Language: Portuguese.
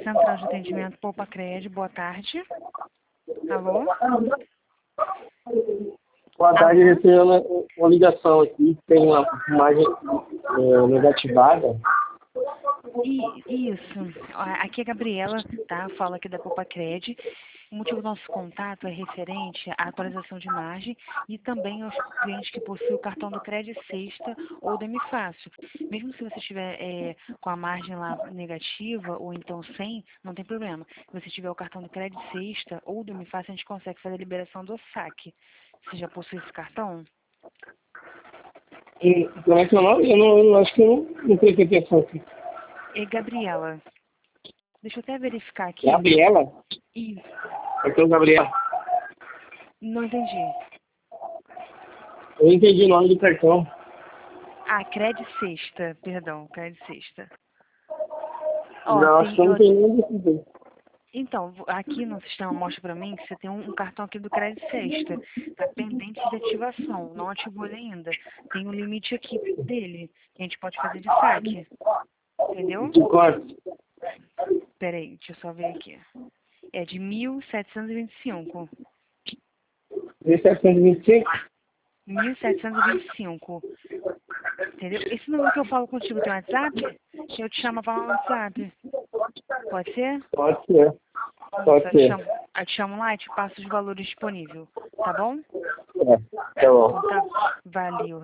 Central de Atendimento Poupa Cred, boa tarde. Alô? Boa tarde, eu recebi uma ligação aqui, tem uma imagem negativada. Isso. Aqui é a Gabriela, tá? Falo aqui da Poupa Cred. O motivo do nosso contato é referente à atualização de margem e também aos clientes que possuem o cartão do Cred Sexta ou do MFácil. Mesmo se você estiver com a margem lá negativa ou então sem, não tem problema. Se você tiver o cartão do Cred Sexta ou do MFácil, a gente consegue fazer a liberação do saque. Você já possui esse cartão? E como é que é o nome? Eu acho que eu não prestei atenção aqui. É Gabriela. Deixa eu até verificar aqui. Gabriela? Isso. Aqui é o Gabriela. Não entendi. Eu entendi o nome do cartão. Cred Sexta, perdão, Cred Sexta. Não, acho que eu não tenho nenhum desses dois. Então, aqui no sistema mostra para mim que você tem um cartão aqui do Cred Sexta. Está pendente de ativação, não ativou ele ainda. Tem um limite aqui dele, que a gente pode fazer de saque. Entendeu? De quanto? Peraí, deixa eu só ver aqui. É de 1.725. 1725? 1.725. Entendeu? Esse número que eu falo contigo tem WhatsApp? Eu te chamo para o WhatsApp. Pode ser? Pode ser. Pode ser. Eu te chamo lá e te passo os valores disponíveis. Tá bom? Tá bom. Então tá. Valeu.